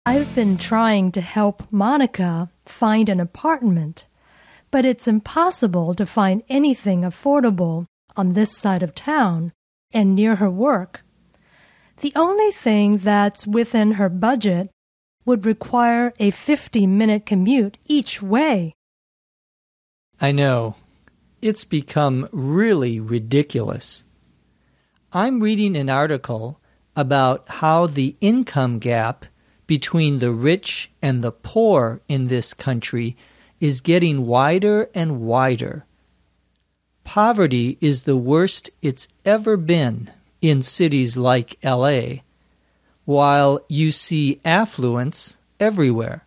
I've been trying to help Monica find an apartment, but it's impossible to find anything affordable on this side of town and near her work. The only thing that's within her budget would require a 50-minute commute each way. I know. It's become really ridiculous. I'm reading an article about how the income gap between the rich and the poor in this country is getting wider and wider. Poverty is the worst it's ever been in cities like LA, while you see affluence everywhere.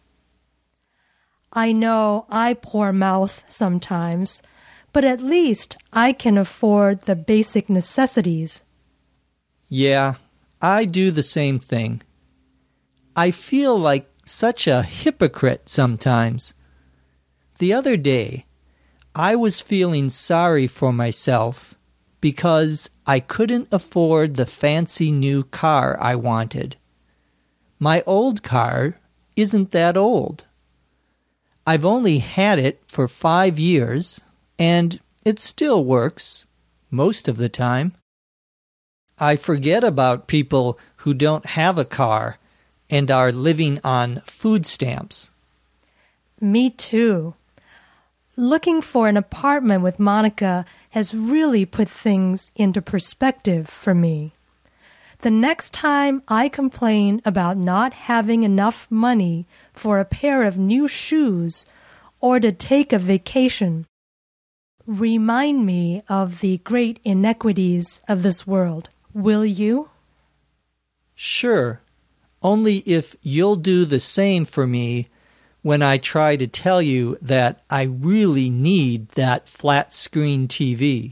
I know I poor mouth sometimes, but at least I can afford the basic necessities. Yeah, I do the same thing. I feel like such a hypocrite sometimes. The other day, I was feeling sorry for myself because I couldn't afford the fancy new car I wanted. My old car isn't that old. I've only had it for 5 years, and it still works most of the time. I forget about people who don't have a car and are living on food stamps. Me too. Looking for an apartment with Monica has really put things into perspective for me. The next time I complain about not having enough money for a pair of new shoes or to take a vacation, remind me of the great inequities of this world. Will you? Sure, only if you'll do the same for me when I try to tell you that I really need that flat-screen TV.